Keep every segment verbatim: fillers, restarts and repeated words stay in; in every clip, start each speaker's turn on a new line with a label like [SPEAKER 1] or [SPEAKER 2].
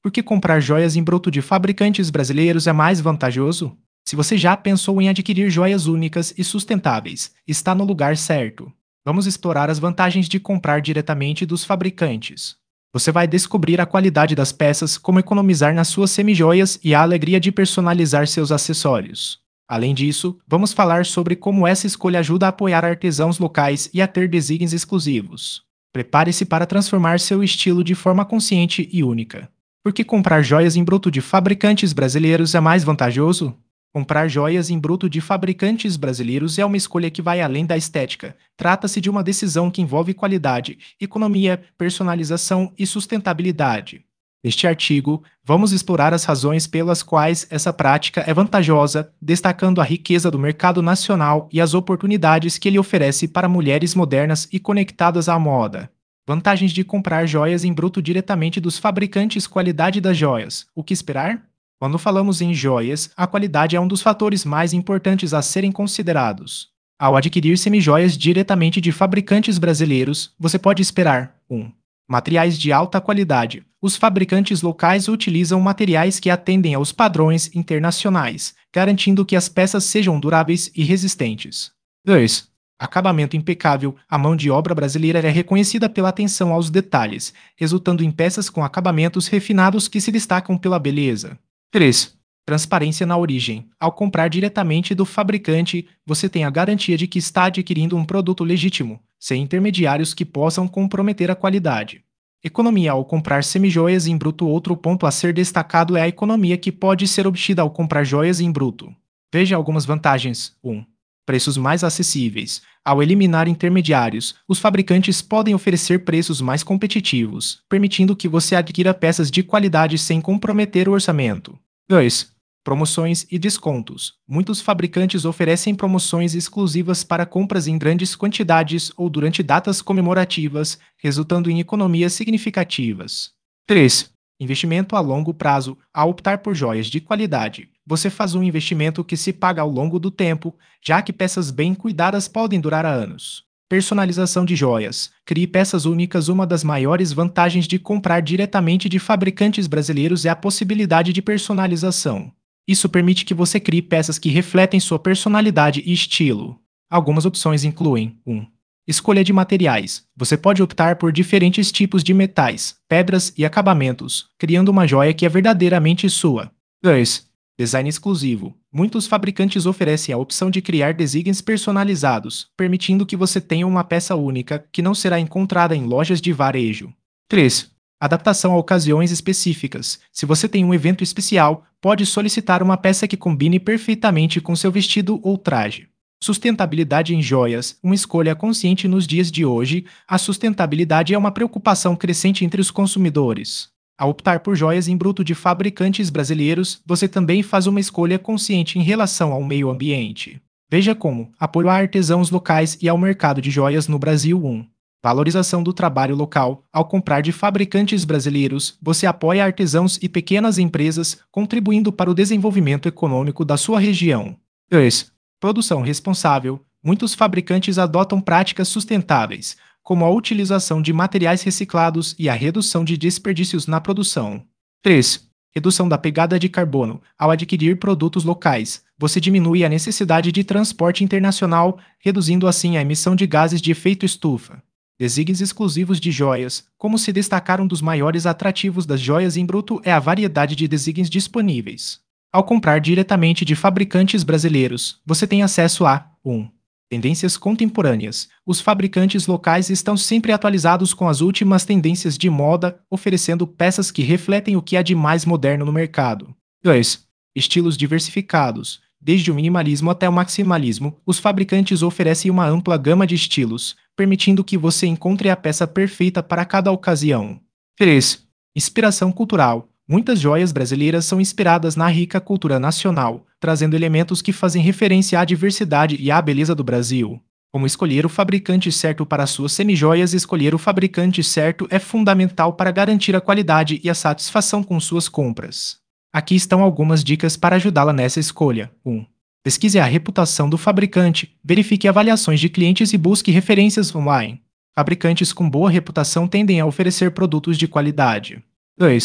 [SPEAKER 1] Por que comprar joias em bruto de fabricantes brasileiros é mais vantajoso? Se você já pensou em adquirir joias únicas e sustentáveis, está no lugar certo. Vamos explorar as vantagens de comprar diretamente dos fabricantes. Você vai descobrir a qualidade das peças, como economizar nas suas semijoias e a alegria de personalizar seus acessórios. Além disso, vamos falar sobre como essa escolha ajuda a apoiar artesãos locais e a ter desígnios exclusivos. Prepare-se para transformar seu estilo de forma consciente e única. Por que comprar joias em bruto de fabricantes brasileiros é mais vantajoso? Comprar joias em bruto de fabricantes brasileiros é uma escolha que vai além da estética. Trata-se de uma decisão que envolve qualidade, economia, personalização e sustentabilidade. Neste artigo, vamos explorar as razões pelas quais essa prática é vantajosa, destacando a riqueza do mercado nacional e as oportunidades que ele oferece para mulheres modernas e conectadas à moda. Vantagens de comprar joias em bruto diretamente dos fabricantes. Qualidade das joias. O que esperar? Quando falamos em joias, a qualidade é um dos fatores mais importantes a serem considerados. Ao adquirir semijoias diretamente de fabricantes brasileiros, você pode esperar um. Materiais de alta qualidade. Os fabricantes locais utilizam materiais que atendem aos padrões internacionais, garantindo que as peças sejam duráveis e resistentes. dois. Acabamento impecável. A mão de obra brasileira é reconhecida pela atenção aos detalhes, resultando em peças com acabamentos refinados que se destacam pela beleza. três. Transparência na origem. Ao comprar diretamente do fabricante, você tem a garantia de que está adquirindo um produto legítimo, sem intermediários que possam comprometer a qualidade. Economia. Ao comprar semijoias em bruto. Outro ponto a ser destacado é a economia que pode ser obtida ao comprar joias em bruto. Veja algumas vantagens. um. Preços mais acessíveis. Ao eliminar intermediários, os fabricantes podem oferecer preços mais competitivos, permitindo que você adquira peças de qualidade sem comprometer o orçamento. dois. Promoções e descontos. Muitos fabricantes oferecem promoções exclusivas para compras em grandes quantidades ou durante datas comemorativas, resultando em economias significativas. três. Investimento a longo prazo. Ao optar por joias de qualidade, você faz um investimento que se paga ao longo do tempo, já que peças bem cuidadas podem durar anos. Personalização de joias. Crie peças únicas. Uma das maiores vantagens de comprar diretamente de fabricantes brasileiros é a possibilidade de personalização. Isso permite que você crie peças que refletem sua personalidade e estilo. Algumas opções incluem um. Escolha de materiais. Você pode optar por diferentes tipos de metais, pedras e acabamentos, criando uma joia que é verdadeiramente sua. dois. Design exclusivo. Muitos fabricantes oferecem a opção de criar designs personalizados, permitindo que você tenha uma peça única que não será encontrada em lojas de varejo. três. Adaptação a ocasiões específicas. Se você tem um evento especial, pode solicitar uma peça que combine perfeitamente com seu vestido ou traje. Sustentabilidade em joias. Uma escolha consciente nos dias de hoje, a sustentabilidade é uma preocupação crescente entre os consumidores. Ao optar por joias em bruto de fabricantes brasileiros, você também faz uma escolha consciente em relação ao meio ambiente. Veja como apoio a artesãos locais e ao mercado de joias no Brasil. um. Valorização do trabalho local. Ao comprar de fabricantes brasileiros, você apoia artesãos e pequenas empresas, contribuindo para o desenvolvimento econômico da sua região. dois. Produção responsável. Muitos fabricantes adotam práticas sustentáveis, como a utilização de materiais reciclados e a redução de desperdícios na produção. três. Redução da pegada de carbono. Ao adquirir produtos locais, você diminui a necessidade de transporte internacional, reduzindo assim a emissão de gases de efeito estufa. Desígnios exclusivos de joias. Como se destacar, um dos maiores atrativos das joias em bruto é a variedade de desígnios disponíveis. Ao comprar diretamente de fabricantes brasileiros, você tem acesso a um. Tendências contemporâneas. Os fabricantes locais estão sempre atualizados com as últimas tendências de moda, oferecendo peças que refletem o que há de mais moderno no mercado. dois. Estilos diversificados. Desde o minimalismo até o maximalismo, os fabricantes oferecem uma ampla gama de estilos, permitindo que você encontre a peça perfeita para cada ocasião. três. Inspiração cultural. Muitas joias brasileiras são inspiradas na rica cultura nacional, trazendo elementos que fazem referência à diversidade e à beleza do Brasil. Como escolher o fabricante certo para suas semijoias? Escolher o fabricante certo é fundamental para garantir a qualidade e a satisfação com suas compras. Aqui estão algumas dicas para ajudá-la nessa escolha. um. Pesquise a reputação do fabricante, verifique avaliações de clientes e busque referências online. Fabricantes com boa reputação tendem a oferecer produtos de qualidade. dois.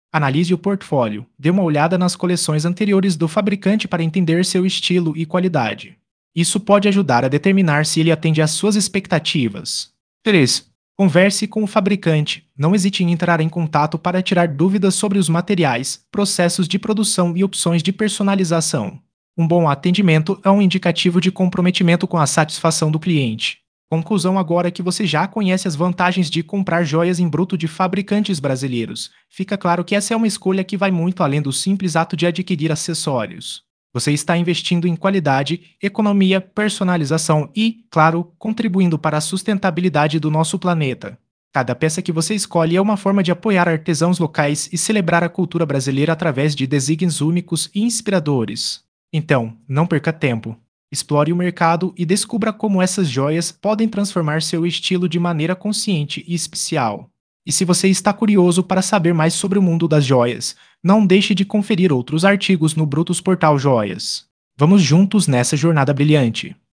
[SPEAKER 1] Analise o portfólio, dê uma olhada nas coleções anteriores do fabricante para entender seu estilo e qualidade. Isso pode ajudar a determinar se ele atende às suas expectativas. três. Converse com o fabricante. Não hesite em entrar em contato para tirar dúvidas sobre os materiais, processos de produção e opções de personalização. Um bom atendimento é um indicativo de comprometimento com a satisfação do cliente. Conclusão agora é que você já conhece as vantagens de comprar joias em bruto de fabricantes brasileiros. Fica claro que essa é uma escolha que vai muito além do simples ato de adquirir acessórios. Você está investindo em qualidade, economia, personalização e, claro, contribuindo para a sustentabilidade do nosso planeta. Cada peça que você escolhe é uma forma de apoiar artesãos locais e celebrar a cultura brasileira através de designs únicos e inspiradores. Então, não perca tempo. Explore o mercado e descubra como essas joias podem transformar seu estilo de maneira consciente e especial. E se você está curioso para saber mais sobre o mundo das joias, não deixe de conferir outros artigos no Brutus Portal Joias. Vamos juntos nessa jornada brilhante.